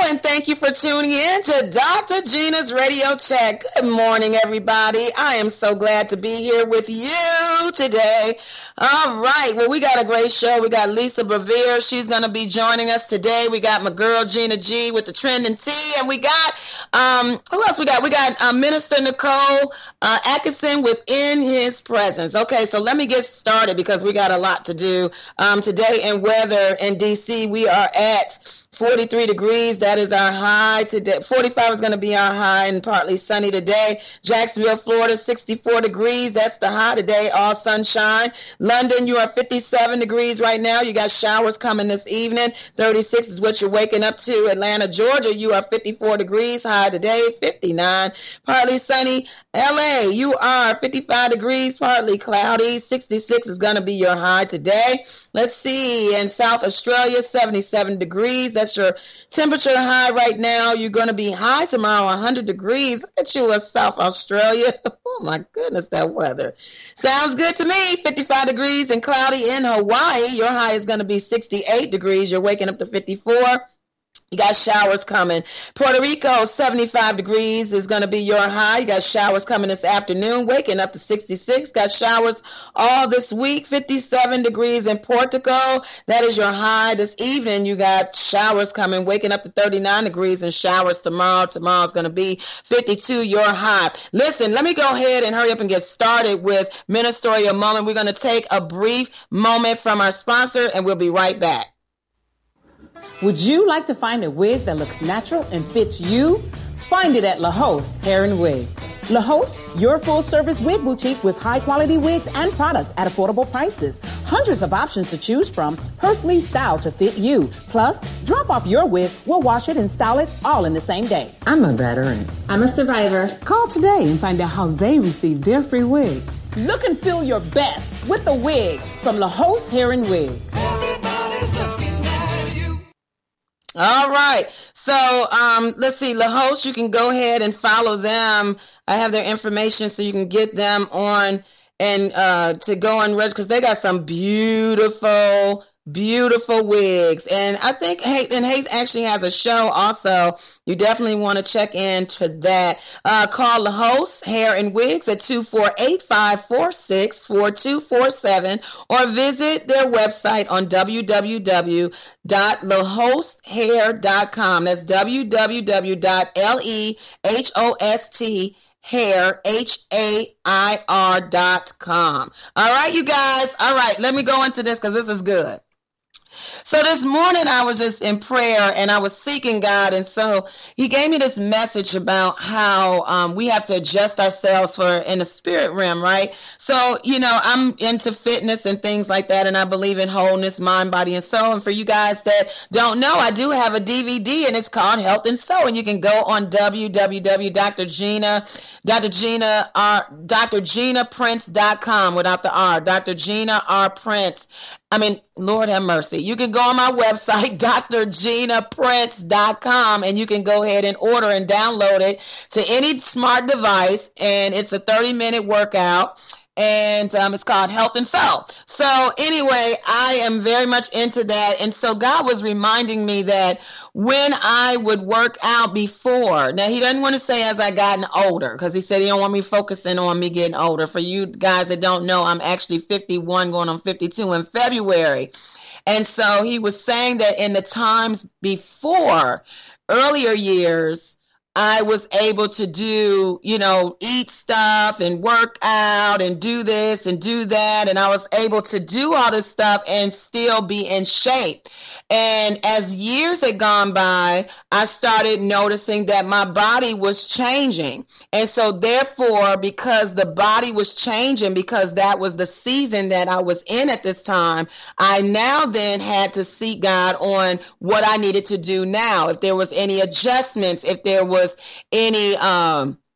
and thank you for tuning in to Dr. Gina's Radio Chat. Good morning, everybody. I am so glad to be here with you today. All right. Well, we got a great show. We got Lisa Bevere. She's going to be joining us today. We got my girl, Gina G, with the Trending Tea. And we got, who else we got? We got Minister Nicole Atkinson with In His Presence. Okay, so let me get started because we got a lot to do. Today in weather in D.C., we are at 43 degrees. That is our high today. 45 is going to be our high and partly sunny today. Jacksonville, Florida, 64 degrees. That's the high today, all sunshine. London, you are 57 degrees right now. You got showers coming this evening. 36 is what you're waking up to. Atlanta, Georgia, you are 54 degrees. High today, 59. Partly sunny. LA, you are 55 degrees, partly cloudy. 66 is going to be your high today. Let's see, in South Australia, 77 degrees. That's your temperature high right now. You're going to be high tomorrow, 100 degrees. Look at you in South Australia. Oh, my goodness, that weather. Sounds good to me. 55 degrees and cloudy in Hawaii. Your high is going to be 68 degrees. You're waking up to 54. You got showers coming. Puerto Rico, 75 degrees is going to be your high. You got showers coming this afternoon, waking up to 66. Got showers all this week, 57 degrees in Portugal. That is your high this evening. You got showers coming, waking up to 39 degrees and showers tomorrow. Tomorrow's going to be 52, your high. Listen, let me go ahead and hurry up and get started with Ministerial Moment. We're going to take a brief moment from our sponsor and we'll be right back. Would you like to find a wig that looks natural and fits you? Find it at La Hoste Hair and Wig. La Hoste, your full-service wig boutique with high-quality wigs and products at affordable prices. Hundreds of options to choose from, personally styled to fit you. Plus, drop off your wig, we'll wash it and style it all in the same day. I'm a veteran. I'm a survivor. Call today and find out how they receive their free wigs. Look and feel your best with a wig from La Hoste Hair and Wig. All right. So let's see. La Hoste, you can go ahead and follow them. I have their information so you can get them on and to go and register because they got some beautiful wigs. And I think Haith actually has a show also. You definitely want to check into that. Call La Hoste Hair and Wigs at 248-546-4247 or visit their website on www.lahostehair.com. That's www.LEHOSThair.com. All right, you guys. All right, let me go into this because this is good. So this morning I was just in prayer and I was seeking God. And so he gave me this message about how we have to adjust ourselves in the spirit realm, right? So, I'm into fitness and things like that. And I believe in wholeness, mind, body, and soul. And for you guys that don't know, I do have a DVD and it's called Health and Soul. And you can go on drginaprince.com without the R, Dr. Gina R. Prince. Lord have mercy. You can go on my website, drginaprince.com, and you can go ahead and order and download it to any smart device. And it's a 30-minute workout. And it's called Health and Soul. So anyway, I am very much into that. And so God was reminding me that when I would work out before, now he doesn't want to say as I gotten older, because he said he don't want me focusing on me getting older. For you guys that don't know, I'm actually 51 going on 52 in February. And so he was saying that in the times before, earlier years, I was able to do, eat stuff and work out and do this and do that. And I was able to do all this stuff and still be in shape. And as years had gone by, I started noticing that my body was changing. And so therefore, because the body was changing, because that was the season that I was in at this time, I now then had to seek God on what I needed to do now. If there was any adjustments, if there was any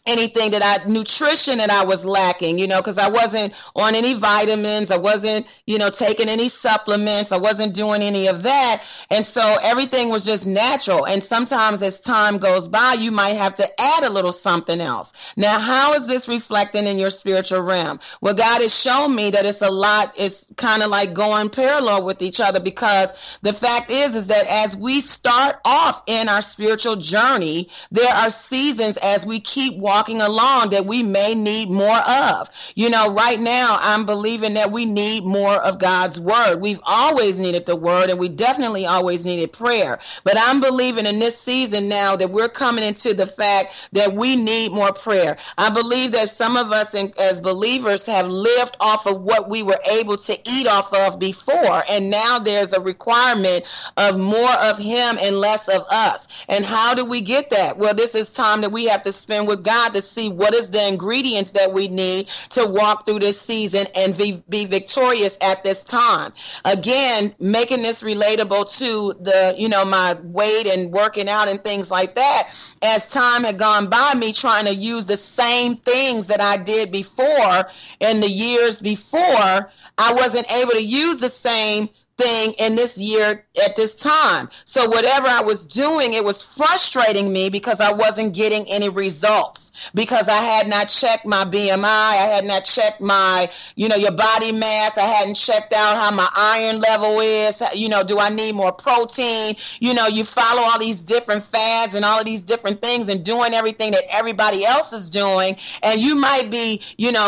anything nutrition that I was lacking, because I wasn't on any vitamins. I wasn't, taking any supplements. I wasn't doing any of that. And so everything was just natural. And sometimes as time goes by, you might have to add a little something else. Now, how is this reflecting in your spiritual realm? Well, God has shown me that it's kind of like going parallel with each other, because the fact is that as we start off in our spiritual journey, there are seasons as we keep walking along that we may need more of. Right now, I'm believing that we need more of God's word. We've always needed the word, and we definitely always needed prayer. But I'm believing in this season now that we're coming into the fact that we need more prayer. I believe that some of us as believers have lived off of what we were able to eat off of before, and now there's a requirement of more of him and less of us. And how do we get that? Well, this is time that we have to spend with God to see what is the ingredients that we need to walk through this season and be victorious at this time. Again, making this relatable to my weight and working out and things like that. As time had gone by, me trying to use the same things that I did before in the years before, I wasn't able to use the same thing in this year at this time. So whatever I was doing, it was frustrating me because I wasn't getting any results, because I had not checked my BMI. I had not checked my, your body mass. I hadn't checked out how my iron level is. Do I need more protein? You follow all these different fads and all of these different things and doing everything that everybody else is doing. And you might be,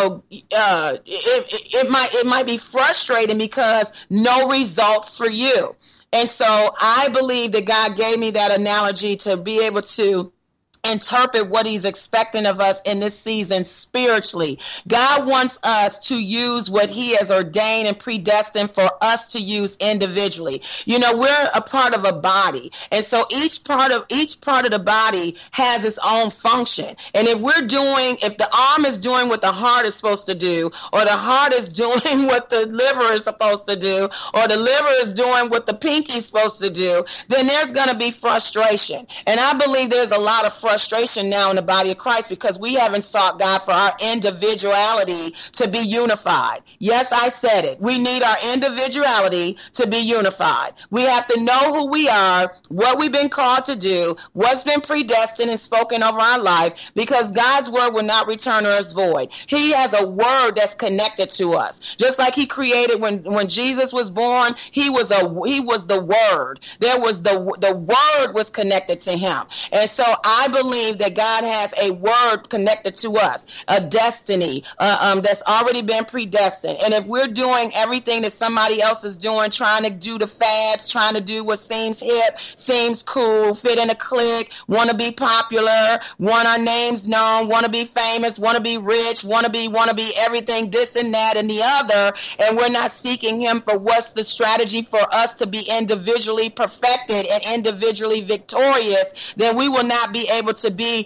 it might be frustrating because no results for you. And so I believe that God gave me that analogy to be able to interpret what he's expecting of us in this season spiritually. God wants us to use what he has ordained and predestined for us to use individually. We're a part of a body. And so each part of the body has its own function. And if the arm is doing what the heart is supposed to do, or the heart is doing what the liver is supposed to do, or the liver is doing what the pinky is supposed to do, then there's going to be frustration. And I believe there's a lot of frustration now in the body of Christ because we haven't sought God for our individuality to be unified. Yes, I said it. We need our individuality to be unified. We have to know who we are, what we've been called to do, what's been predestined and spoken over our life, because God's word will not return to us void. He has a word that's connected to us. Just like he created when Jesus was born, he was the word. There was the word was connected to him. And so I believe that God has a word connected to us, a destiny that's already been predestined. And if we're doing everything that somebody else is doing, trying to do the fads, trying to do what seems hip, seems cool, fit in a clique, want to be popular, want our names known, want to be famous, want to be rich, want to be everything, this and that and the other, and we're not seeking him for what's the strategy for us to be individually perfected and individually victorious, then we will not be able to be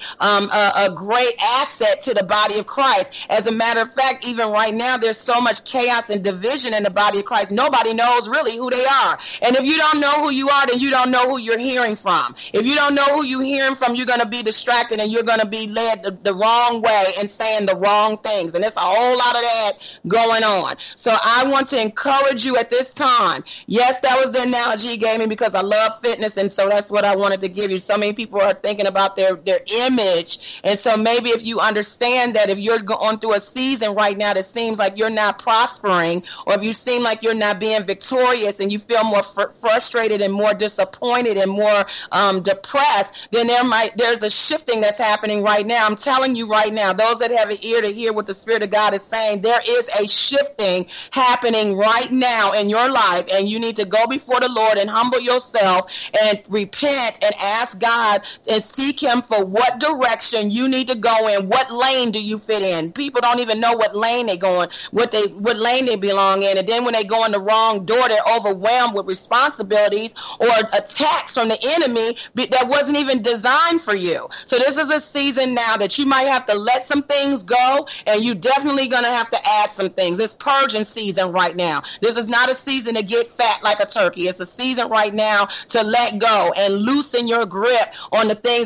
a great asset to the body of Christ. As a matter of fact, even right now, there's so much chaos and division in the body of Christ. Nobody knows really who they are. And if you don't know who you are, then you don't know who you're hearing from. If you don't know who you're hearing from, you're going to be distracted and you're going to be led the wrong way and saying the wrong things. And there's a whole lot of that going on. So I want to encourage you at this time. Yes, that was the analogy he gave me because I love fitness. And so that's what I wanted to give you. So many people are thinking about their image. And so maybe if you understand that if you're going through a season right now that seems like you're not prospering, or if you seem like you're not being victorious and you feel more frustrated and more disappointed and more depressed, then there's a shifting that's happening right now. I'm telling you right now, those that have an ear to hear what the Spirit of God is saying, there is a shifting happening right now in your life, and you need to go before the Lord and humble yourself and repent and ask God and seek him for what direction you need to go in. What lane do you fit in? People don't even know what lane they're going, what lane they belong in. And then when they go in the wrong door, they're overwhelmed with responsibilities or attacks from the enemy that wasn't even designed for you. So this is a season now that you might have to let some things go, and you definitely going to have to add some things. It's purging season right now. This is not a season to get fat like a turkey. It's a season right now to let go and loosen your grip on the things that makes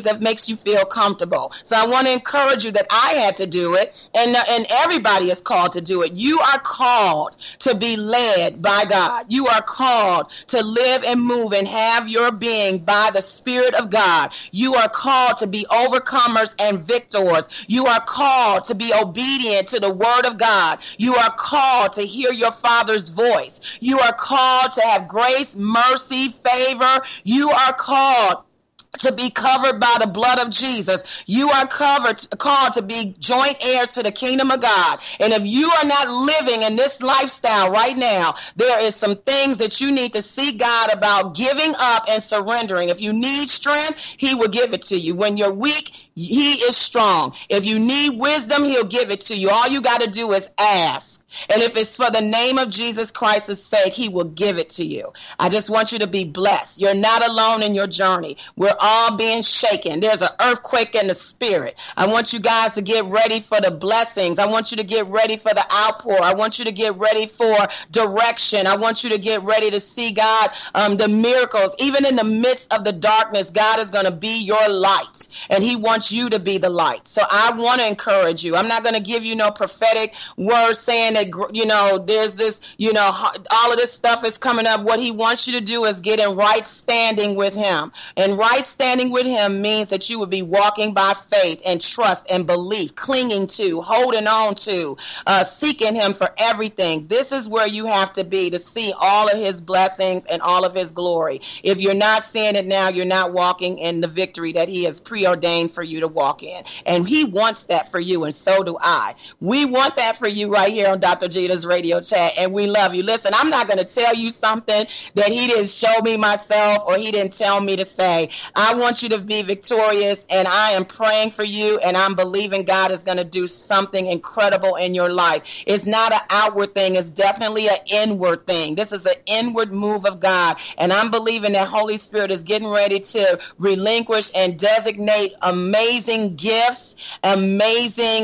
you feel comfortable. So I want to encourage you that I had to do it, and everybody is called to do it. You are called to be led by God. You are called to live and move and have your being by the Spirit of God. You are called to be overcomers and victors. You are called to be obedient to the Word of God. You are called to hear your Father's voice. You are called to have grace, mercy, favor. You are called to be covered by the blood of Jesus. You are called to be joint heirs to the kingdom of God. And if you are not living in this lifestyle right now, there is some things that you need to seek God about giving up and surrendering. If you need strength, he will give it to you. When you're weak, he is strong. If you need wisdom, he'll give it to you. All you got to do is ask. And if it's for the name of Jesus Christ's sake, he will give it to you. I just want you to be blessed. You're not alone in your journey. We're all being shaken. There's an earthquake in the spirit. I want you guys to get ready for the blessings. I want you to get ready for the outpour. I want you to get ready for direction. I want you to get ready to see God, the miracles. Even in the midst of the darkness, God is going to be your light, and he wants you to be the light. So I want to encourage you. I'm not going to give you no prophetic word saying that, there's this, all of this stuff is coming up. What he wants you to do is get in right standing with him. And right standing with him means that you would be walking by faith and trust and belief, clinging to, holding on to, seeking him for everything. This is where you have to be to see all of his blessings and all of his glory. If you're not seeing it now, you're not walking in the victory that he has preordained for you to walk in. And he wants that for you, and so do I. We want that for you right here on Dr. Gina's Radio Chat, and we love you. Listen, I'm not going to tell you something that he didn't show me myself or he didn't tell me to say. I want you to be victorious, and I am praying for you, and I'm believing God is going to do something incredible in your life. It's not an outward thing. It's definitely an inward thing. This is an inward move of God, and I'm believing that Holy Spirit is getting ready to relinquish and designate amazing gifts, amazing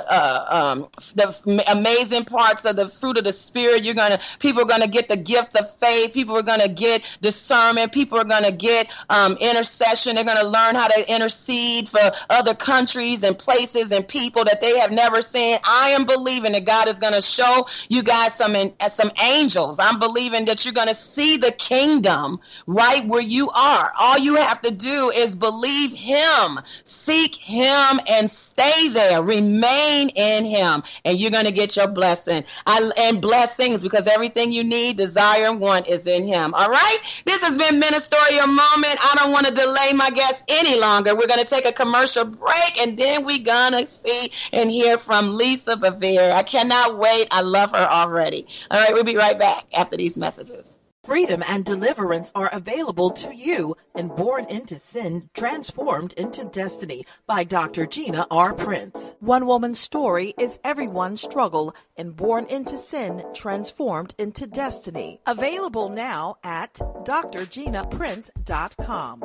parts of the fruit of the Spirit. People are going to get the gift of faith. People are going to get discernment. People are going to get intercession. They're going to learn how to intercede for other countries and places and people that they have never seen. I am believing that God is going to show you guys some angels. I'm believing that you're going to see the kingdom right where you are. All you have to do is believe him, seek him, and stay there. Remain in him, and you're going to get your blessing and blessings, because everything you need, desire, and want is in him. All right? This has been Ministerial Moment. I don't want to delay my guests any longer. We're going to take a commercial break, and then we're going to see and hear from Lisa Bevere. I cannot wait. I love her already. All right, we'll be right back after these messages. Freedom and deliverance are available to you in Born into Sin, Transformed into Destiny by Dr. Gina R. Prince. One woman's story is everyone's struggle in Born into Sin, Transformed into Destiny. Available now at drginaprince.com.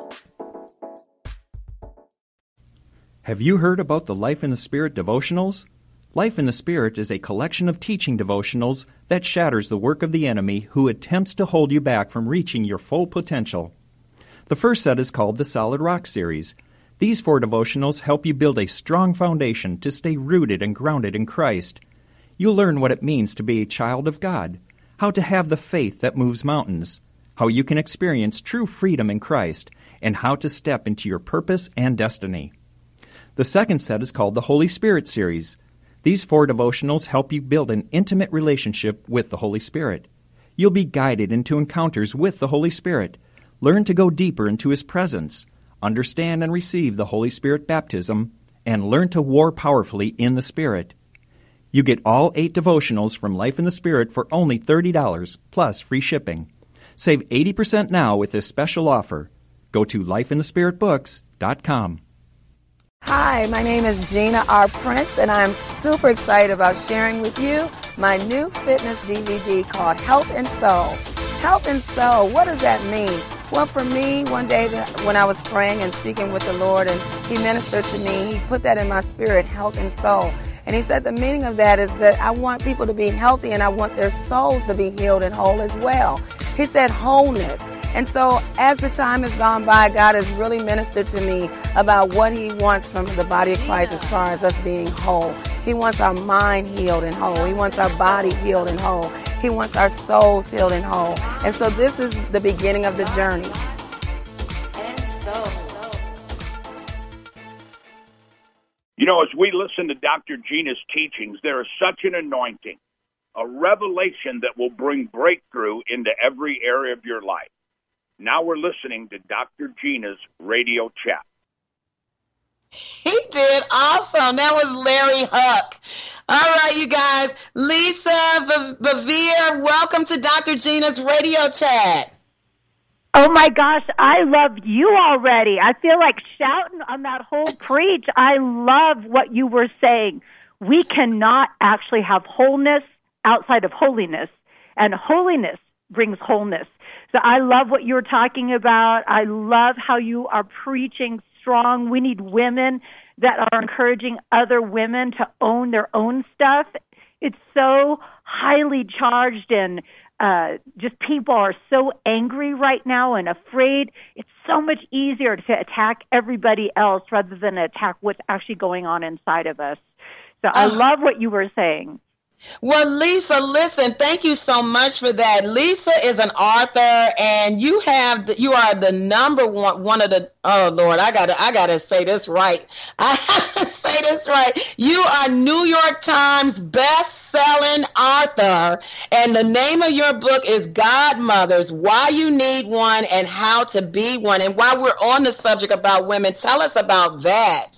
Have you heard about the Life in the Spirit devotionals? Life in the Spirit is a collection of teaching devotionals that shatters the work of the enemy who attempts to hold you back from reaching your full potential. The first set is called the Solid Rock Series. These 4 devotionals help you build a strong foundation to stay rooted and grounded in Christ. You'll learn what it means to be a child of God, how to have the faith that moves mountains, how you can experience true freedom in Christ, and how to step into your purpose and destiny. The second set is called the Holy Spirit Series. These 4 devotionals help you build an intimate relationship with the Holy Spirit. You'll be guided into encounters with the Holy Spirit, learn to go deeper into His presence, understand and receive the Holy Spirit baptism, and learn to war powerfully in the Spirit. You get all 8 devotionals from Life in the Spirit for only $30, plus free shipping. Save 80% now with this special offer. Go to lifeinthespiritbooks.com. Hi, my name is Gina R. Prince, and I'm super excited about sharing with you my new fitness DVD called Health and Soul. Health and Soul, what does that mean? Well, for me, one day when I was praying and speaking with the Lord, and He ministered to me, He put that in my spirit, health and soul. And He said the meaning of that is that I want people to be healthy, and I want their souls to be healed and whole as well. He said wholeness. And so as the time has gone by, God has really ministered to me about what he wants from the body of Christ as far as us being whole. He wants our mind healed and whole. He wants our body healed and whole. He wants our souls healed and whole. And so this is the beginning of the journey. You know, as we listen to Dr. Gina's teachings, there is such an anointing, a revelation that will bring breakthrough into every area of your life. Now we're listening to Dr. Gina's radio chat. He did awesome. That was Larry Huck. All right, you guys. Lisa Bevere, welcome to Dr. Gina's radio chat. Oh, my gosh, I love you already. I feel like shouting on that whole preach. I love what you were saying. We cannot actually have wholeness outside of holiness, and holiness brings wholeness. So I love what you were talking about. I love how you are preaching strong. We need women that are encouraging other women to own their own stuff. It's so highly charged and just people are so angry right now and afraid. It's so much easier to attack everybody else rather than attack what's actually going on inside of us. So I love what you were saying. Well, Lisa, listen, thank you so much for that. Lisa is an author, and you are the number one of the, oh Lord, I gotta say this right. I have to say this right. You are New York Times best-selling author, and the name of your book is Godmothers, Why You Need One and How to Be One. And while we're on the subject about women, tell us about that.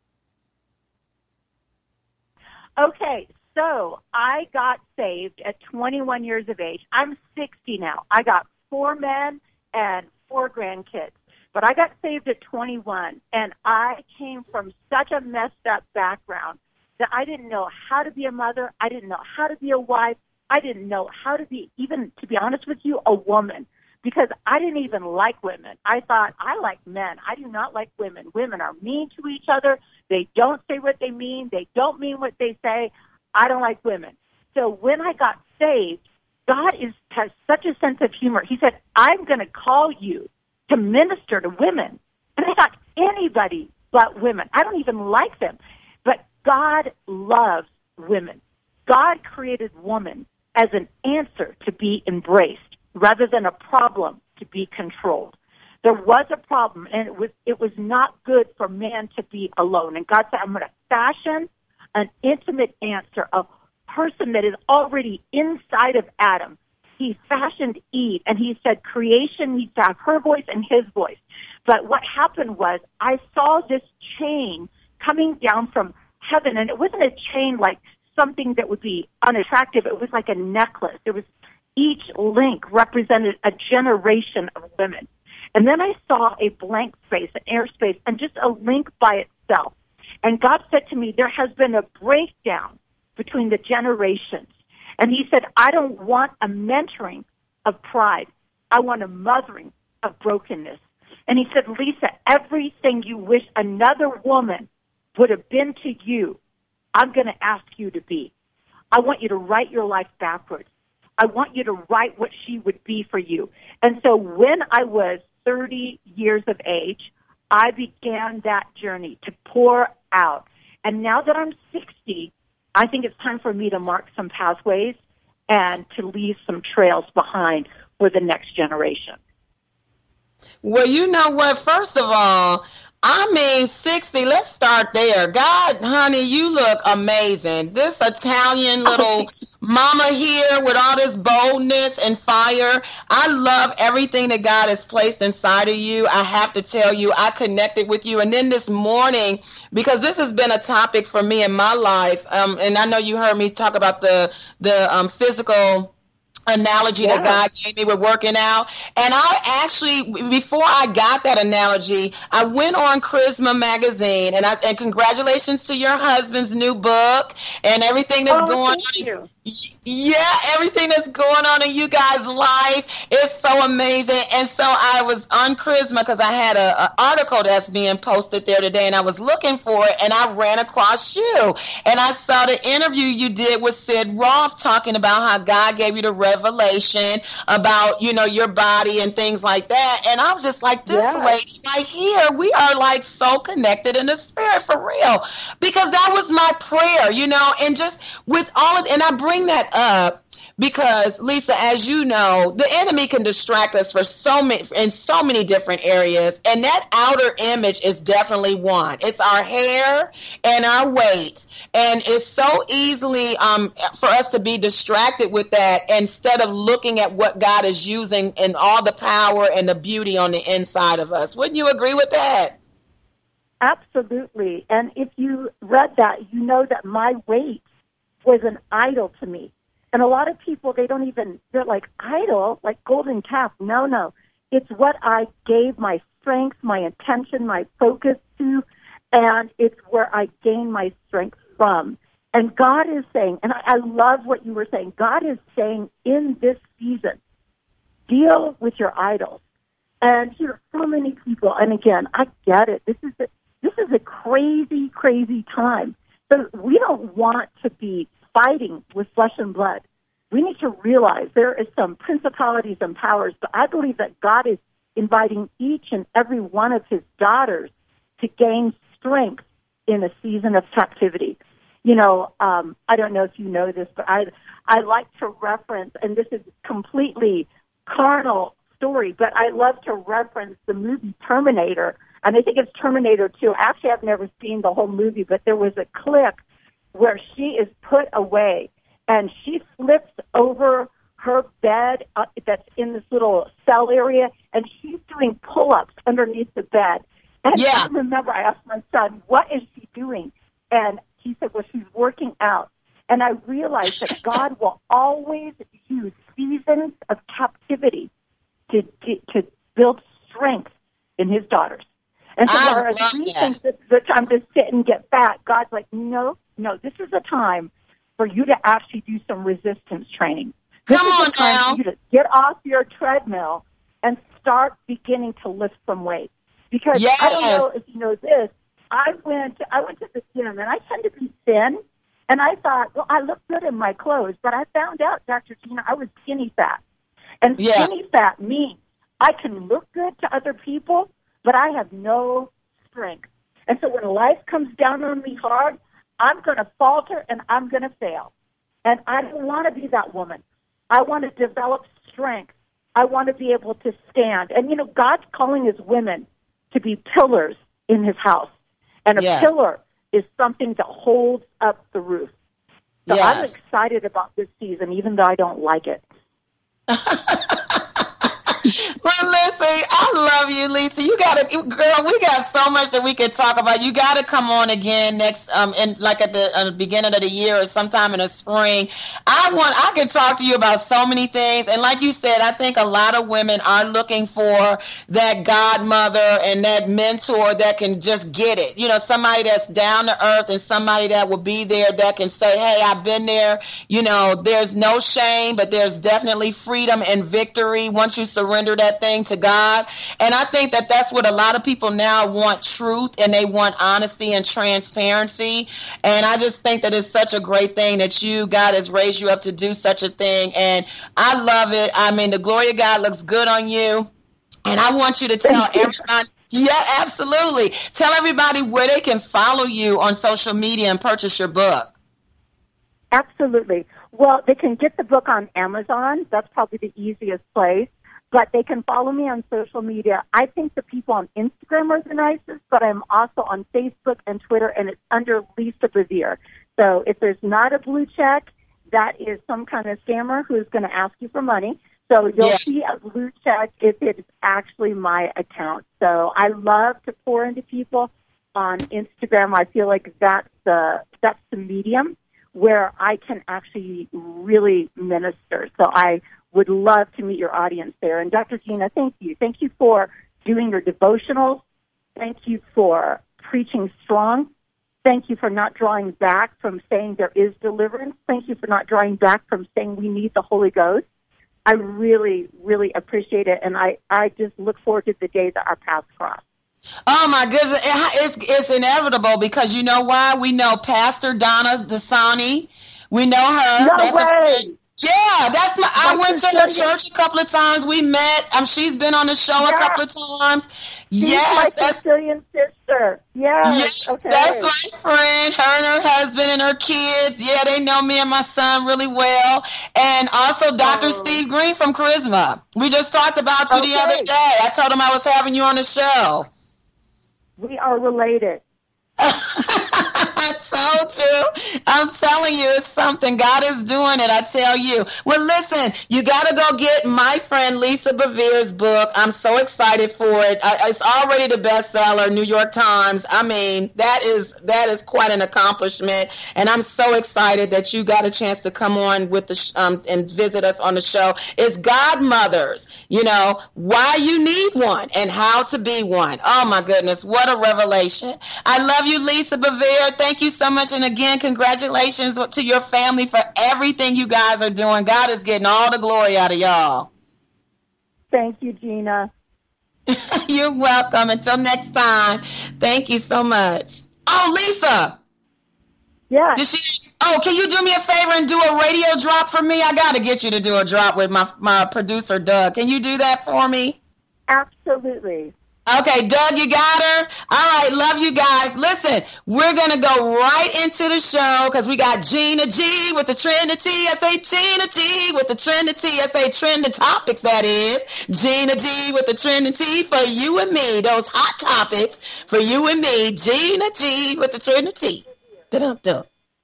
Okay. So I got saved at 21 years of age. I'm 60 now. I got 4 men and 4 grandkids. But I got saved at 21, and I came from such a messed up background that I didn't know how to be a mother. I didn't know how to be a wife. I didn't know how to be, even to be honest with you, a woman, because I didn't even like women. I thought, I like men. I do not like women. Women are mean to each other. They don't say what they mean. They don't mean what they say. I don't like women. So when I got saved, God has such a sense of humor. He said, I'm going to call you to minister to women. And I thought, anybody but women. I don't even like them. But God loves women. God created woman as an answer to be embraced rather than a problem to be controlled. There was a problem, and it was not good for man to be alone. And God said, I'm going to fashion an intimate answer, a person that is already inside of Adam. He fashioned Eve, and he said creation needs to have her voice and his voice. But what happened was I saw this chain coming down from heaven, and it wasn't a chain like something that would be unattractive. It was like a necklace. It was each link represented a generation of women. And then I saw a blank space, an airspace, and just a link by itself. And God said to me, there has been a breakdown between the generations. And he said, I don't want a mentoring of pride. I want a mothering of brokenness. And he said, Lisa, everything you wish another woman would have been to you, I'm going to ask you to be. I want you to write your life backwards. I want you to write what she would be for you. And so when I was 30 years of age, I began that journey to pour out. And now that I'm 60, I think it's time for me to mark some pathways and to leave some trails behind for the next generation. Well, you know what? First of all, 60, let's start there. God, honey, you look amazing. This Italian little mama here with all this boldness and fire. I love everything that God has placed inside of you. I have to tell you, I connected with you. And then this morning, because this has been a topic for me in my life, and I know you heard me talk about the physical analogy that God gave me with working out. And I actually, before I got that analogy, I went on Charisma magazine, and congratulations to your husband's new book and everything that's going on. Yeah, everything that's going on in you guys' life is so amazing. And so I was on Charisma because I had an article that's being posted there today, and I was looking for it, and I ran across you. And I saw the interview you did with Sid Roth talking about how God gave you the revelation about, you know, your body and things like that. And I was just like, this lady right here, we are like so connected in the spirit for real. Because that was my prayer, you know, and just with all of, and I bring that up because, Lisa, as you know, the enemy can distract us for in so many different areas, and that outer image is definitely one. It's our hair and our weight, and it's so easily for us to be distracted with that instead of looking at what God is using and all the power and the beauty on the inside of us. Wouldn't you agree with that? Absolutely. And if you read that, you know that my weight was an idol to me. And a lot of people, they're like, idol, like golden calf. No. It's what I gave my strength, my attention, my focus to, and it's where I gain my strength from. And God is saying, and I love what you were saying, God is saying in this season, deal with your idols. And here are so many people, and again, I get it. This is a crazy, crazy time. So we don't want to be fighting with flesh and blood. We need to realize there is some principalities and powers, but I believe that God is inviting each and every one of his daughters to gain strength in a season of captivity. You know, I don't know if you know this, but I like to reference, and this is completely carnal story, but I love to reference the movie Terminator, and I think it's Terminator 2. Actually, I've never seen the whole movie, but there was a clip where she is put away, and she slips over her bed that's in this little cell area, and she's doing pull-ups underneath the bed. And I remember I asked my son, what is she doing? And he said, well, she's working out. And I realized that God will always use seasons of captivity to build strength in his daughters. And so whereas we think this is the time to sit and get fat, God's like, no, this is a time for you to actually do some resistance training. This is a time for you to get off your treadmill and start beginning to lift some weight. Because I don't know if you know this, I went to the gym, and I tend to be thin, and I thought, well, I look good in my clothes, but I found out, Dr. Gina, I was skinny fat. And skinny fat means I can look good to other people, but I have no strength. And so when life comes down on me hard, I'm going to falter and I'm going to fail. And I don't want to be that woman. I want to develop strength. I want to be able to stand. And, you know, God's calling his women to be pillars in his house. And a pillar is something that holds up the roof. So I'm excited about this season, even though I don't like it. Well, listen, I love you, Lisa. You girl, we got so much that we could talk about. You got to come on again next, like at the beginning of the year or sometime in the spring. I could talk to you about so many things. And like you said, I think a lot of women are looking for that godmother and that mentor that can just get it. You know, somebody that's down to earth and somebody that will be there that can say, hey, I've been there. You know, there's no shame, but there's definitely freedom and victory once you surrender that thing to God. And I think that that's what a lot of people now want, truth, and they want honesty and transparency. And I just think that it's such a great thing that God has raised you up to do such a thing. And I love it. I mean, the glory of God looks good on you. And I want you to tell everybody, absolutely. Tell everybody where they can follow you on social media and purchase your book. Absolutely. Well, they can get the book on Amazon. That's probably the easiest place. But they can follow me on social media. I think the people on Instagram are the nicest, but I'm also on Facebook and Twitter, and it's under Lisa Bevere. So if there's not a blue check, that is some kind of scammer who's going to ask you for money. So you'll see a blue check if it's actually my account. So I love to pour into people on Instagram. I feel like that's the medium where I can actually really minister. So I would love to meet your audience there. And Dr. Gina, thank you. Thank you for doing your devotionals. Thank you for preaching strong. Thank you for not drawing back from saying there is deliverance. Thank you for not drawing back from saying we need the Holy Ghost. I really, really appreciate it, and I just look forward to the day that our paths cross. Oh, my goodness. It's inevitable because you know why? We know Pastor Donna Dasani. We know her. No way. I went to her church a couple of times. We met. She's been on the show a couple of times. She's my Sicilian sister. Yes. Okay. That's my friend. Her and her husband and her kids. Yeah, they know me and my son really well. And also Dr. Steve Green from Charisma. We just talked about you the other day. I told him I was having you on the show. We are related. I told you. I'm telling you, it's something. God is doing it, I tell you. Well, listen, you got to go get my friend Lisa Bevere's book. I'm so excited for it. It's already the bestseller, New York Times. I mean, that is quite an accomplishment, and I'm so excited that you got a chance to come on with the and visit us on the show. It's Godmothers, why you need one and how to be one. Oh, my goodness, what a revelation. I love you, Lisa Bevere. Thank you so much. And again, congratulations to your family for everything you guys are doing. God is getting all the glory out of y'all. Thank you, Gina. You're welcome. Until next time. Thank you so much. Oh, Lisa. Yeah. Can you do me a favor and do a radio drop for me? I got to get you to do a drop with my producer, Doug. Can you do that for me? Absolutely. Okay, Doug, you got her? All right, love you guys. Listen, we're going to go right into the show because we got Gina G with the Trinity. I say Gina G with the Trinity. I say trending topics, that is. Gina G with the Trinity for you and me. Those hot topics for you and me. Gina G with the Trinity. Da-dum-dum.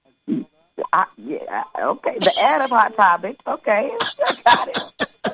Yeah, okay. The ad of hot topics. Okay, got it.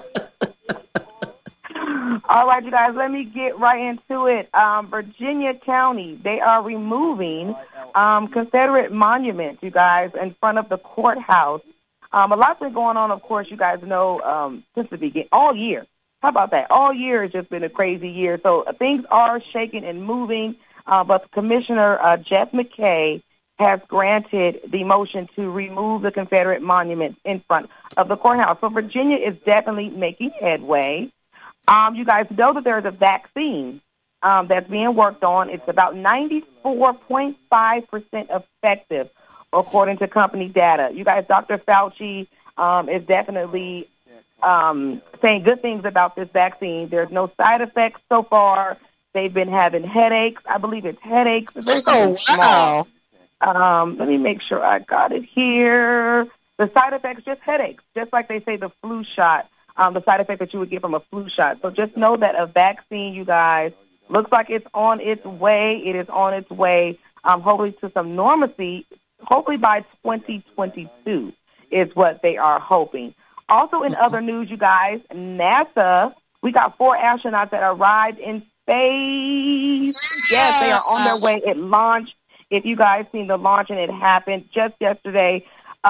All right, you guys, let me get right into it. Virginia County, they are removing Confederate monuments, you guys, in front of the courthouse. A lot's been going on, of course, you guys know, since the beginning, all year. How about that? All year has just been a crazy year. So things are shaking and moving, but Commissioner Jeff McKay has granted the motion to remove the Confederate monuments in front of the courthouse. So Virginia is definitely making headway. You guys know that there's a vaccine that's being worked on. It's about 94.5% effective, according to company data. You guys, Dr. Fauci is definitely saying good things about this vaccine. There's no side effects so far. They've been having headaches. I believe it's headaches. Oh, wow. Let me make sure I got it here. The side effects, just headaches, just like they say the flu shot. The side effect that you would get from a flu shot. So just know that a vaccine, you guys, looks like it's on its way. It is on its way, hopefully to some normalcy, hopefully by 2022 is what they are hoping. Also in other news, you guys, NASA, we got 4 astronauts that arrived in space. Yes, they are on their way. It launched. If you guys seen the launch, and it happened just yesterday.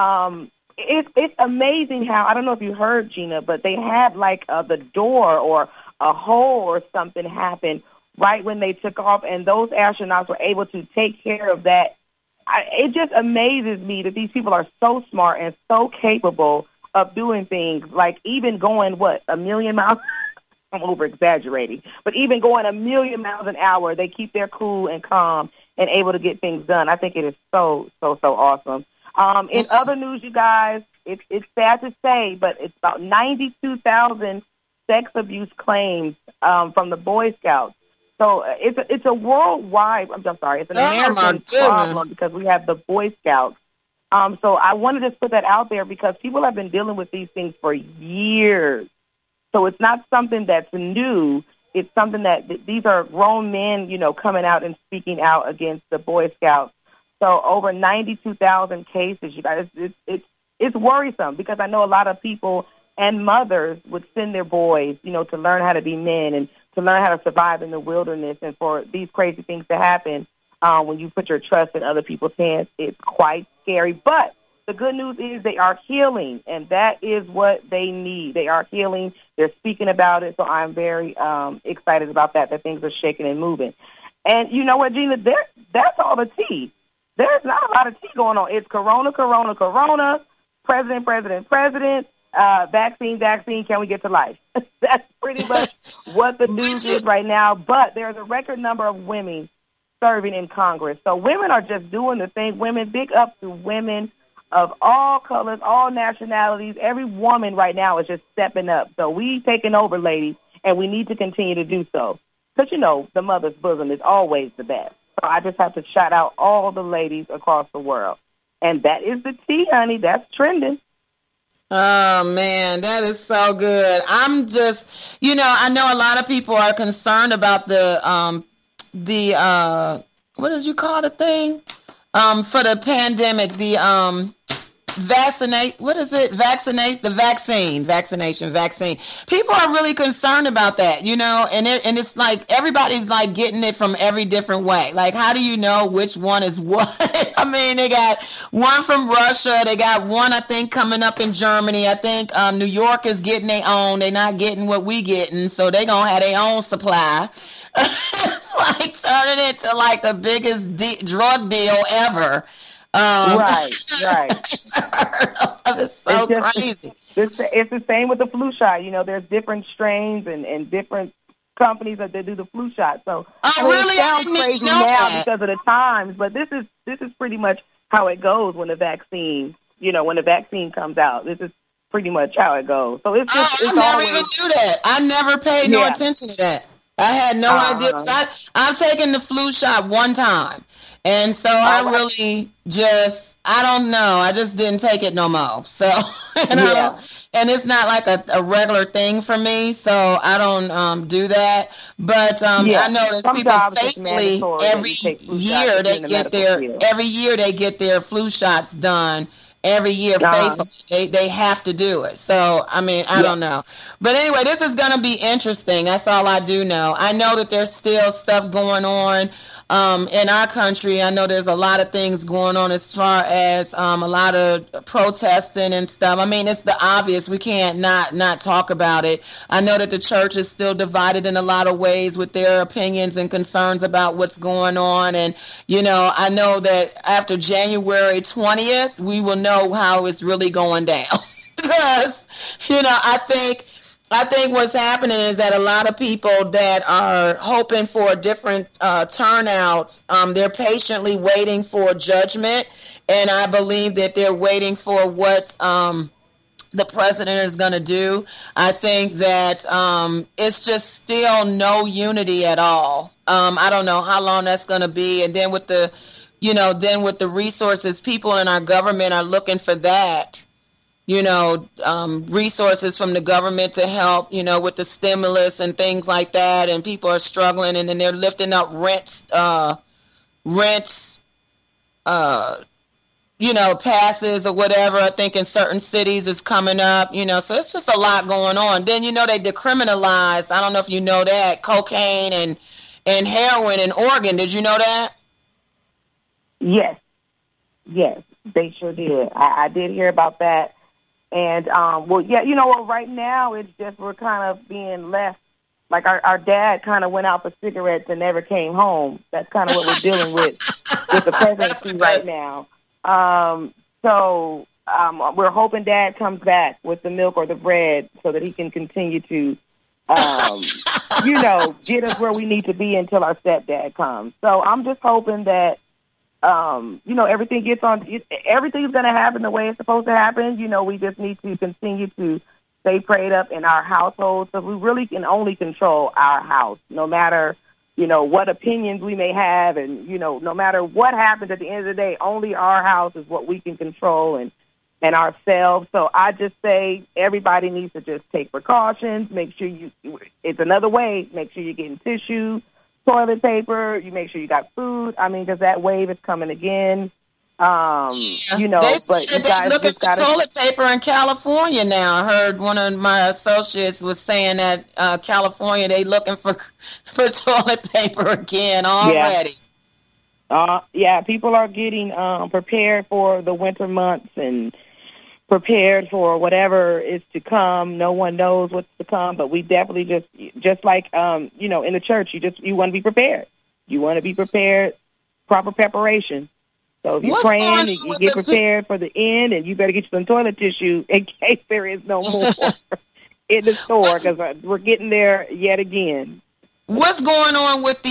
It's amazing how, I don't know if you heard, Gina, but they had like the door or a hole or something happen right when they took off, and those astronauts were able to take care of that. It just amazes me that these people are so smart and so capable of doing things, like even going, a million miles? I'm over-exaggerating. But even going a million miles an hour, they keep their cool and calm and able to get things done. I think it is so, so, so awesome. In other news, you guys, it's sad to say, but it's about 92,000 sex abuse claims from the Boy Scouts. So it's a worldwide, it's an American problem because we have the Boy Scouts. So I wanted to put that out there because people have been dealing with these things for years. So it's not something that's new. It's something that these are grown men, coming out and speaking out against the Boy Scouts. So over 92,000 cases, you guys, it's worrisome because I know a lot of people and mothers would send their boys, to learn how to be men and to learn how to survive in the wilderness. And for these crazy things to happen when you put your trust in other people's hands, it's quite scary. But the good news is they are healing, and that is what they need. They are healing. They're speaking about it. So I'm very excited about that things are shaking and moving. And you know what, Gina, that's all the tea. there's not a lot of tea going on. It's corona, president, vaccine, can we get to life? That's pretty much what the news is right now. But there's a record number of women serving in Congress. So women are just doing the thing. Women, big up to women of all colors, all nationalities. Every woman right now is just stepping up. So we taking over, ladies, and we need to continue to do so. Because, the mother's bosom is always the best. So I just have to shout out all the ladies across the world. And that is the tea, honey. That's trending. Oh, man, that is so good. I'm just, I know a lot of people are concerned about the what did you call the thing? For the pandemic, the vaccine. People are really concerned about that, and it's like everybody's like getting it from every different way. Like, how do you know which one is what? I mean, they got one from Russia. They got one, I think, coming up in Germany. I think New York is getting their own. They're not getting what we getting, so they're going to have their own supply. It's like turning into like the biggest drug deal ever. Right. It's so crazy. It's the same with the flu shot. There's different strains and different companies that they do the flu shot. So really? It sounds crazy now because of the times, but this is pretty much how it goes when the vaccine comes out. This is pretty much how it goes. So it's just I never even knew that. I never paid no attention to that. I had no idea. I've taken the flu shot one time. And so I really I don't know. I just didn't take it no more. So, and it's not like a regular thing for me. So I don't do that. But I know there's people faithfully every year they get their flu shots done. Every year, faithfully, they have to do it. So, I mean, I don't know. But anyway, this is going to be interesting. That's all I do know. I know that there's still stuff going on in our country. I know there's a lot of things going on as far as a lot of protesting and stuff. I mean, it's the obvious. We can't not talk about it. I know that the church is still divided in a lot of ways with their opinions and concerns about what's going on. And, I know that after January 20th, we will know how it's really going down. Because, I think what's happening is that a lot of people that are hoping for a different turnout, they're patiently waiting for judgment, and I believe that they're waiting for what the president is going to do. I think that it's just still no unity at all. I don't know how long that's going to be, and then with the resources, people in our government are looking for that. Resources from the government to help, with the stimulus and things like that. And people are struggling, and then they're lifting up rents, passes or whatever. I think in certain cities is coming up, so it's just a lot going on. Then, they decriminalized, I don't know if you know that, cocaine and heroin in Oregon. Did you know that? Yes, they sure did. I did hear about that. And, right now it's just we're kind of being left, like our dad kind of went out for cigarettes and never came home. That's kind of what we're dealing with the presidency right now. So we're hoping Dad comes back with the milk or the bread so that he can continue to, get us where we need to be until our stepdad comes. So I'm just hoping that, everything everything's going to happen the way it's supposed to happen. We just need to continue to stay prayed up in our household. So we really can only control our house, no matter, what opinions we may have. And, no matter what happens at the end of the day, only our house is what we can control and ourselves. So I just say everybody needs to just take precautions. Make sure it's another way. Make sure you're getting tissue, toilet paper, you make sure you got food. I mean, because that wave is coming again. But you guys looking for toilet paper in California now. I heard one of my associates was saying that California, they looking for toilet paper again already. People are getting prepared for the winter months and prepared for whatever is to come. No one knows what's to come, but we definitely just like, in the church, you want to be prepared. You want to be prepared, proper preparation. So if you're praying, you get prepared for the end, and you better get you some toilet tissue in case there is no more in the store, because we're getting there yet again. What's going on with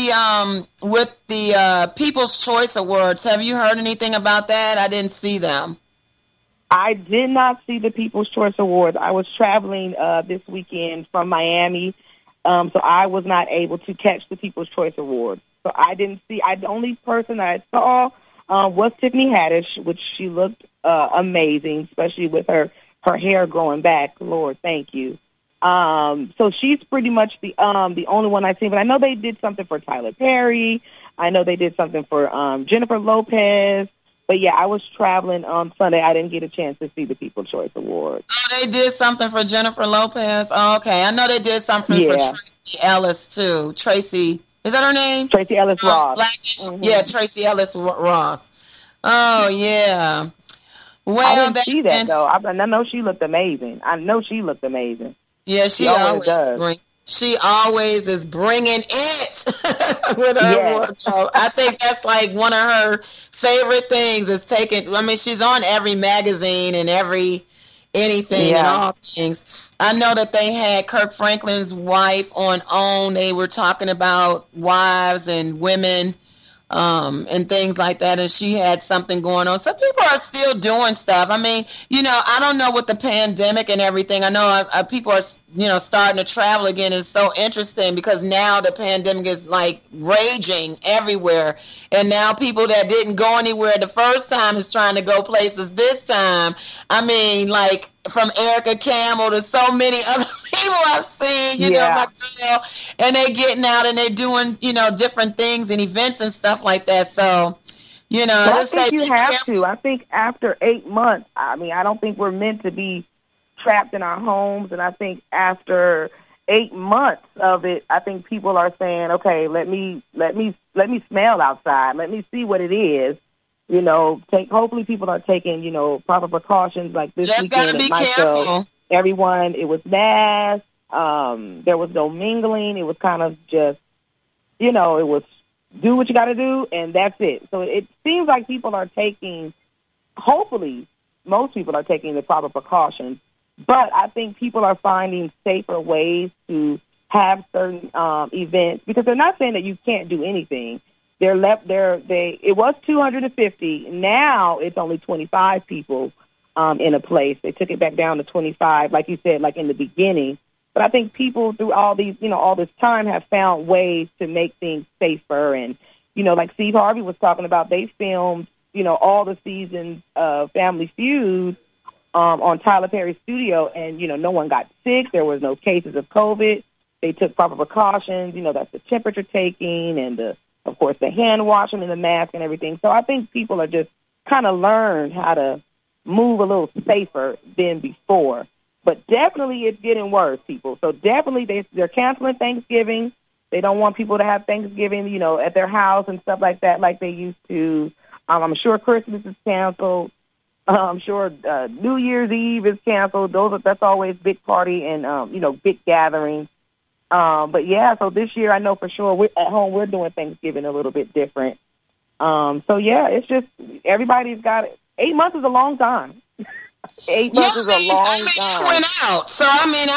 the People's Choice Awards? Have you heard anything about that? I didn't see them. I did not see the People's Choice Awards. I was traveling this weekend from Miami, so I was not able to catch the People's Choice Awards. So I didn't see. The only person that I saw was Tiffany Haddish, which she looked amazing, especially with her hair growing back. Lord, thank you. So she's pretty much the only one I've seen. But I know they did something for Tyler Perry. I know they did something for Jennifer Lopez. But yeah, I was traveling on Sunday. I didn't get a chance to see the People's Choice Awards. Oh, they did something for Jennifer Lopez. Oh, okay, I know they did something for Tracy Ellis too. Tracy, is that her name? Tracy Ellis Ross. Mm-hmm. Yeah, Tracy Ellis Ross. Oh yeah. Well, I didn't see that though. I know she looked amazing. Yeah, she always does. She always is bringing it with her wardrobe. I think that's like one of her favorite things is taking. I mean, she's on every magazine and anything and all things. I know that they had Kirk Franklin's wife on OWN. They were talking about wives and women and things like that, and she had something going on. So people are still doing stuff. I mean, I don't know with the pandemic and everything. I know people are, starting to travel again. It's so interesting because now the pandemic is like raging everywhere, and now people that didn't go anywhere the first time is trying to go places this time. I mean, like from Erica Campbell to so many other people I've seen, my girl, and they getting out and they doing, different things and events and stuff like that. So, I think you have to. I think after 8 months, I mean, I don't think we're meant to be trapped in our homes. And I think after 8 months of it, I think people are saying, okay, let me smell outside. Let me see what it is. Hopefully people are taking, proper precautions like this just weekend at myself. Careful. Everyone, it was masked. There was no mingling. It was kind of just, it was do what you got to do, and that's it. So it seems like people are taking, hopefully, most people are taking the proper precautions. But I think people are finding safer ways to have certain events because they're not saying that you can't do anything. It was 250. Now it's only 25 people in a place. They took it back down to 25, like you said, like in the beginning. But I think people through all this time have found ways to make things safer. And, like Steve Harvey was talking about, they filmed, all the seasons of Family Feud on Tyler Perry's studio. And, no one got sick. There was no cases of COVID. They took proper precautions. That's the temperature taking and of course, the hand washing and the mask and everything. So I think people are just kind of learn how to move a little safer than before. But definitely it's getting worse, people. So definitely they're canceling Thanksgiving. They don't want people to have Thanksgiving, at their house and stuff like that like they used to. I'm sure Christmas is canceled. I'm sure New Year's Eve is canceled. That's always big party and, big gatherings. But yeah, so this year I know for sure at home we're doing Thanksgiving a little bit different. So yeah, it's just everybody's got it. 8 months is a long time. 8 months is a long time. I went out, so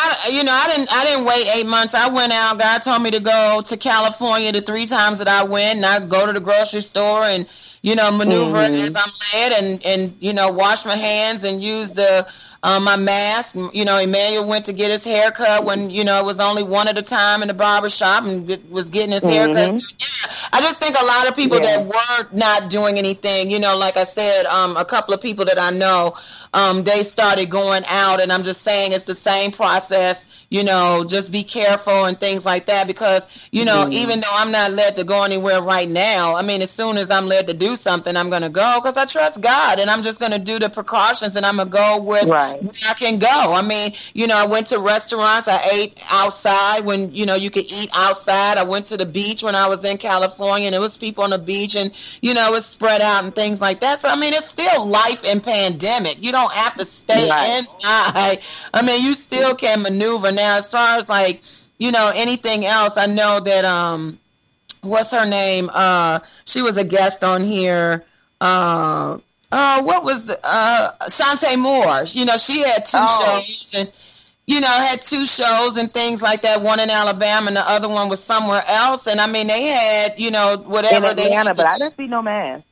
I didn't wait 8 months. I went out. God told me to go to California the 3 times that I went, and I go to the grocery store and maneuver as I'm led, and wash my hands and use my mask. Emmanuel went to get his hair cut when, it was only one at a time in the barber shop and was getting his hair cut. So, yeah, I just think a lot of people that were not doing anything, like I said, a couple of people that I know, they started going out, and I'm just saying it's the same process, just be careful and things like that because, even though I'm not led to go anywhere right now, I mean, as soon as I'm led to do something, I'm going to go because I trust God, and I'm just going to do the precautions, and I'm going to go where I can go. I mean, I went to restaurants. I ate outside when, you could eat outside. I went to the beach when I was in California, and there was people on the beach, and, it was spread out and things like that. So, I mean, it's still life in pandemic. You don't have to stay inside. I mean, you still can maneuver. Now, as far as anything else, I know that, what's her name? She was a guest on here. what was Shantae Moore? You know, she had two shows and, you know, had two shows and things like that. One in Alabama and the other one was somewhere else. And I mean, they had, you know, whatever in Atlanta, but I didn't see no mask.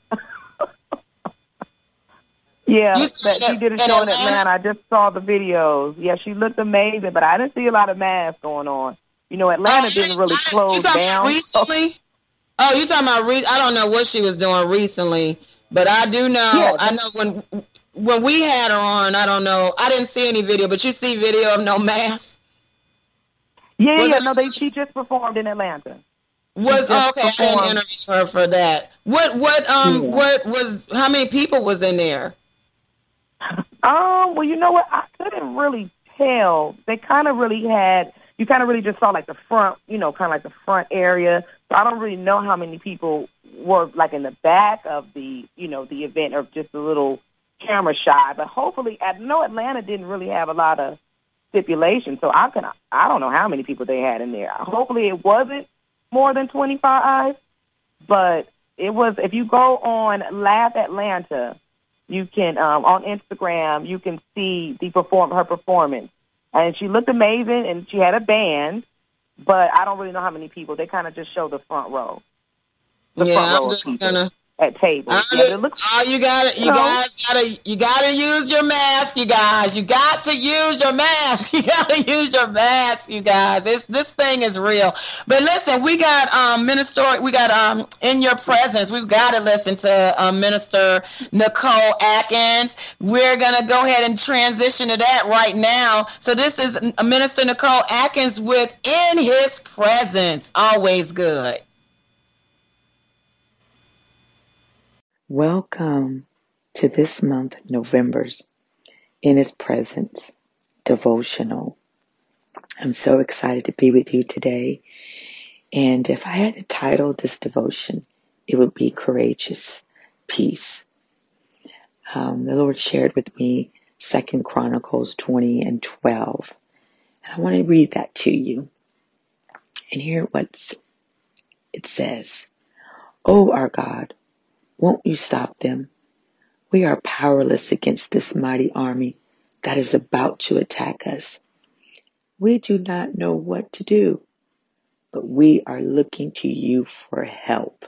Yeah, she did a show in Atlanta. I just saw the videos. Yeah, she looked amazing, but I didn't see a lot of masks going on. You know, Atlanta didn't really close down. Recently? Oh, you talking about I don't know what she was doing recently, but I do know. Yeah, I know when we had her on. I don't know. I didn't see any video, but you see video of no mask. Yeah, no, she just performed in Atlanta. Okay? I didn't interview her for that. What was? How many people was in there? Well, you know what? I couldn't really tell. They kind of really had. You kind of really just saw like the front, you know, kind of like the front area. So I don't really know how many people were like in the back of the, you know, the event or just a little camera shy. But hopefully, I know Atlanta didn't really have a lot of stipulations, so I don't know how many people they had in there. Hopefully, it wasn't more than 25, but it was. If you go on Laugh Atlanta, you can on Instagram, you can see her performance. And she looked amazing, and she had a band, but I don't really know how many people. They kind of just show the front row. I'm just gonna at tables. You gotta use your mask, you guys. You got to use your mask. You gotta use your mask, you guys. This thing is real. But listen, we got In Your Presence. We've got to listen to Minister Nicole Atkins. We're gonna go ahead and transition to that right now. So this is Minister Nicole Atkins with In His Presence. Always good. Welcome to this month, November's In His Presence devotional. I'm so excited to be with you today. And if I had to title this devotion, it would be Courageous Peace. The Lord shared with me 2 Chronicles 20:12. And I want to read that to you and hear what it says. Oh, our God, won't you stop them? We are powerless against this mighty army that is about to attack us. We do not know what to do, but we are looking to you for help.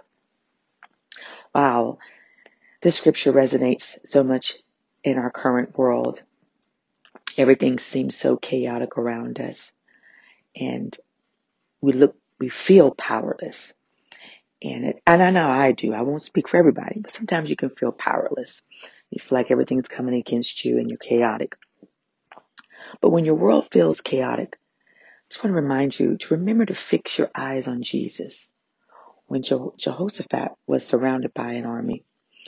Wow, this scripture resonates so much in our current world. Everything seems so chaotic around us, and we feel powerless. And I know I do. I won't speak for everybody, but sometimes you can feel powerless. You feel like everything's coming against you and you're chaotic. But when your world feels chaotic, I just want to remind you to remember to fix your eyes on Jesus. When Jehoshaphat was surrounded by an army,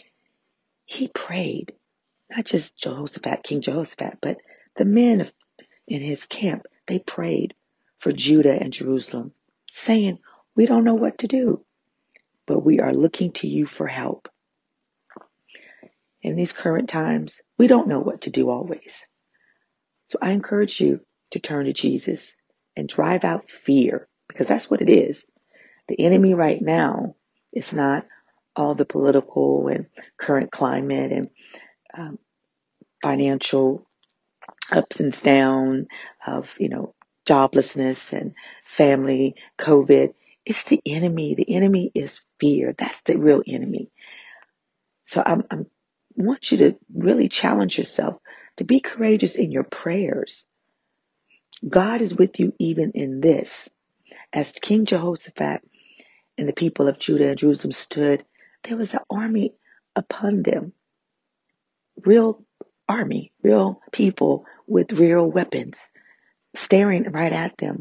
he prayed. Not just Jehoshaphat, King Jehoshaphat, but the men in his camp, they prayed for Judah and Jerusalem, saying, we don't know what to do, but we are looking to you for help. In these current times, we don't know what to do always. So I encourage you to turn to Jesus and drive out fear, because that's what it is. The enemy right now is not all the political and current climate and financial ups and downs of, joblessness and family, COVID. It's the enemy. The enemy is fear. That's the real enemy. So I want you to really challenge yourself to be courageous in your prayers. God is with you even in this. As King Jehoshaphat and the people of Judah and Jerusalem stood, there was an army upon them. Real army, real people with real weapons staring right at them.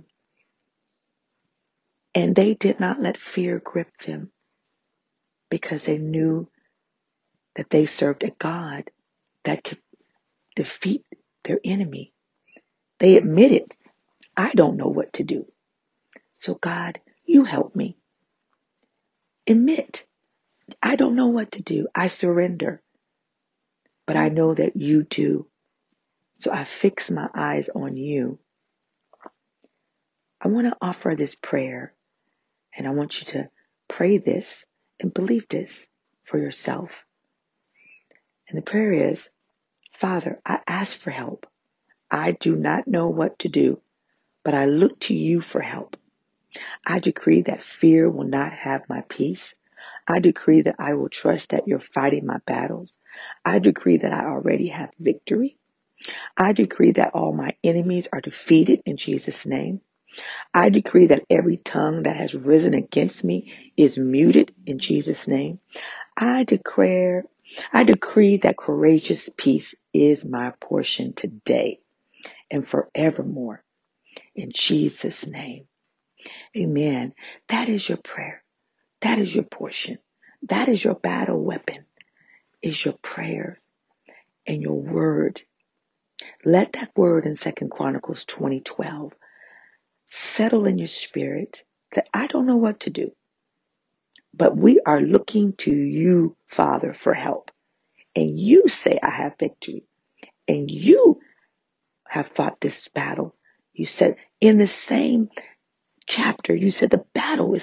And they did not let fear grip them because they knew that they served a God that could defeat their enemy. They admitted, I don't know what to do. So God, you help me. Admit, I don't know what to do. I surrender. But I know that you do. So I fix my eyes on you. I want to offer this prayer, and I want you to pray this and believe this for yourself. And the prayer is, Father, I ask for help. I do not know what to do, but I look to you for help. I decree that fear will not have my peace. I decree that I will trust that you're fighting my battles. I decree that I already have victory. I decree that all my enemies are defeated in Jesus' name. I decree that every tongue that has risen against me is muted in Jesus' name. I decree that courageous peace is my portion today and forevermore in Jesus' name. Amen. That is your prayer. That is your portion. That is your battle weapon, is your prayer and your word. Let that word in 2 Chronicles 20:12 settle in your spirit that I don't know what to do, but we are looking to you, Father, for help. And you say I have victory. And you have fought this battle. You said in the same chapter, you said the battle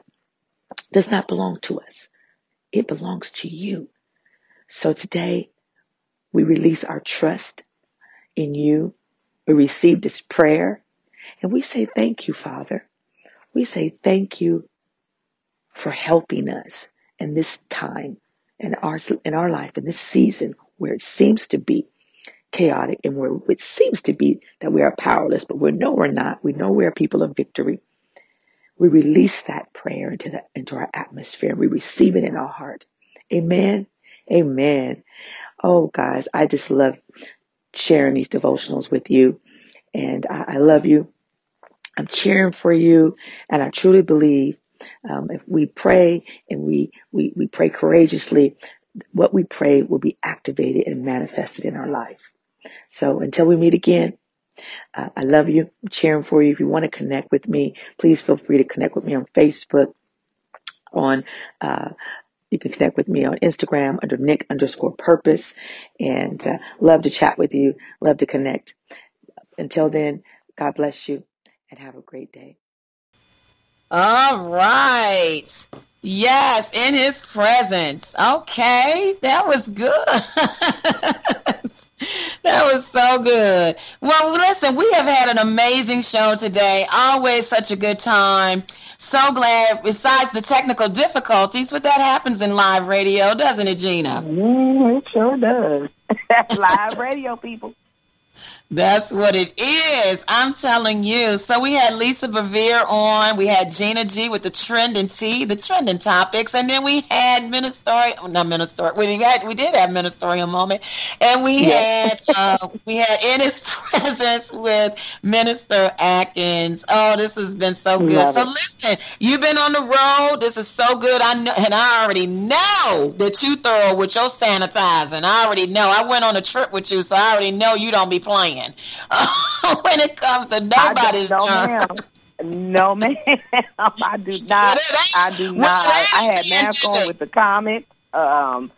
does not belong to us. It belongs to you. So today we release our trust in you. We receive this prayer and we say thank you, Father. We say thank you for helping us in this time in our life, in this season where it seems to be chaotic and where it seems to be that we are powerless, but we know we're not. We know we're people of victory. We release that prayer into our atmosphere. We receive it in our heart. Amen. Amen. Oh, guys, I just love sharing these devotionals with you. And I love you. I'm cheering for you. And I truly believe if we pray and we pray courageously, what we pray will be activated and manifested in our life. So until we meet again, I love you. I'm cheering for you. If you want to connect with me, please feel free to connect with me on Facebook. You can connect with me on Instagram under Nick_Purpose, and love to chat with you. Love to connect. Until then, God bless you and have a great day. All right. Yes, in his presence. Okay, that was good. That was so good. Well, listen, we have had an amazing show today. Always such a good time. So glad, besides the technical difficulties, but that happens in live radio, doesn't it, Gina? It sure does. Live radio, people. That's what it is. I'm telling you. So we had Lisa Bevere on. We had Gina G with the trending topics. And then we had we did have Ministerial Moment. And we had In His Presence with Minister Atkins. Oh, this has been so good. So listen, you've been on the road. This is so good. I know, and I already know that you thorough with your sanitizing. I already know. I went on a trip with you, so I already know you don't be playing. When it comes to nobody's turn. No, ma'am. I do not. I had mask on with the comments, and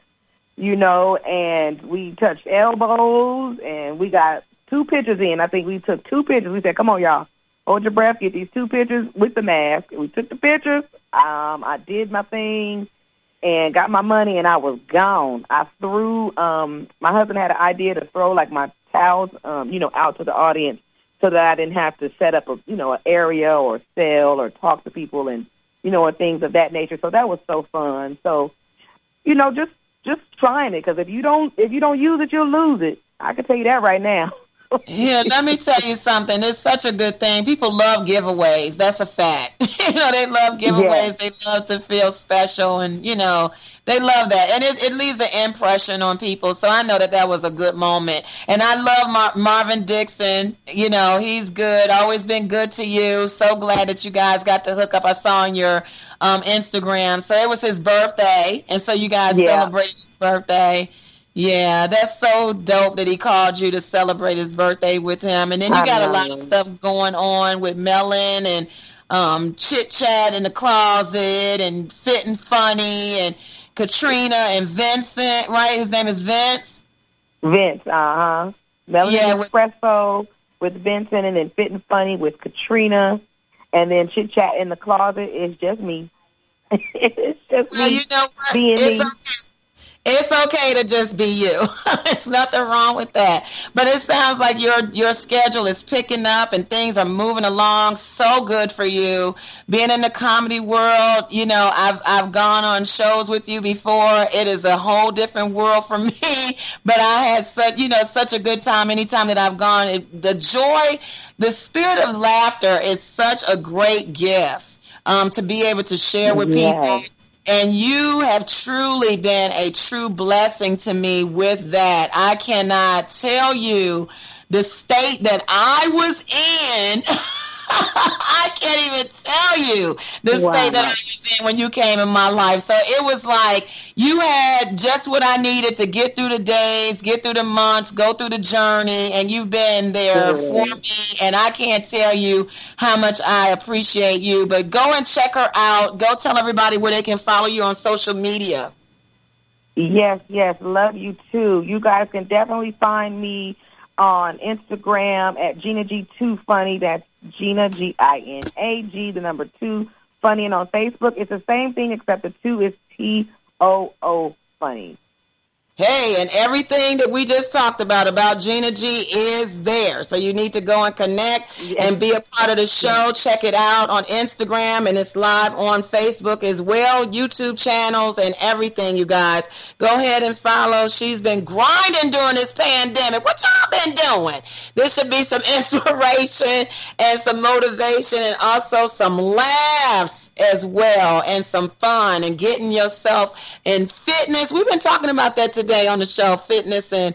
we touched elbows, and we got 2 pictures in. I think we took 2 pictures. We said, come on, y'all. Hold your breath. Get these 2 pictures with the mask. And we took the pictures. I did my thing and got my money, and I was gone. I threw, my husband had an idea to throw, like, my towels, out to the audience so that I didn't have to set up an area or sell or talk to people and, and things of that nature. So that was so fun. So, just trying it, because if you don't use it, you'll lose it. I can tell you that right now. Yeah, let me tell you something. It's such a good thing. People love giveaways. That's a fact. They love giveaways. They love to feel special, and, they love that. And it leaves an impression on people. So I know that was a good moment. And I love Marvin Dixon. He's good. Always been good to you. So glad that you guys got to hook up. I saw on your Instagram. So it was his birthday. And so you guys celebrated his birthday. Yeah, that's so dope that he called you to celebrate his birthday with him. And then you got a lot of stuff going on with Melon and Chit Chat in the Closet and Fit and Funny and Katrina and Vincent, right? His name is Vince? Vince, Melon Espresso with Vincent, and then Fit and Funny with Katrina, and then Chit Chat in the Closet is just me. It's just me being me. It's okay to just be you. There's nothing wrong with that. But it sounds like your schedule is picking up and things are moving along. So good for you. Being in the comedy world, you know, I've gone on shows with you before. It is a whole different world for me. But I had such a good time anytime that I've gone. The joy, the spirit of laughter is such a great gift to be able to share with people. And you have truly been a true blessing to me with that. I cannot tell you the state that I was in. I can't even tell you the state that I was in when you came in my life. So it was like you had just what I needed to get through the days, get through the months, go through the journey, and you've been there for me. And I can't tell you how much I appreciate you. But go and check her out. Go tell everybody where they can follow you on social media. Yes, love you too. You guys can definitely find me on Instagram at Gina G2 Funny. That's Gina G-I-N-A-G, the number 2 Funny. And on Facebook, it's the same thing except the 2 is T-O-O Funny. Hey, and everything that we just talked about Gina G is there. So you need to go and connect and be a part of the show. Check it out on Instagram, and it's live on Facebook as well, YouTube channels and everything, you guys. Go ahead and follow. She's been grinding during this pandemic. What y'all been doing? There should be some inspiration and some motivation and also some laughs as well and some fun and getting yourself in fitness. We've been talking about that today on the show, fitness and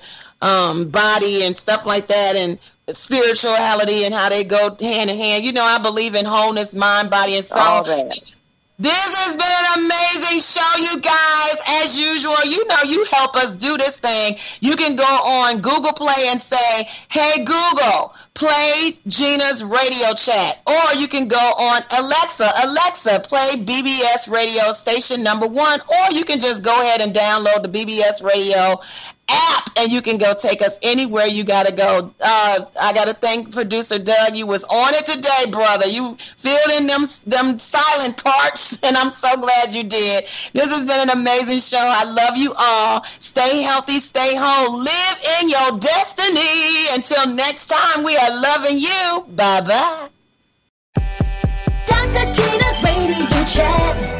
body and stuff like that, and spirituality and how they go hand in hand. You know, I believe in wholeness, mind, body, and soul. This has been an amazing show, you guys. As usual, you know you help us do this thing. You can go on Google Play and say, hey, Google, play Gina's radio chat. Or you can go on Alexa, play BBS radio station number 1. Or you can just go ahead and download the BBS radio app, and you can go take us anywhere you got to go. I got to thank producer Doug. You was on it today, brother. You filled in them silent parts, and I'm so glad you did. This has been an amazing show. I love you all. Stay healthy, stay home, live in your destiny. Until next time, we are loving you. Bye-bye. Dr. Gina's Radio Chat.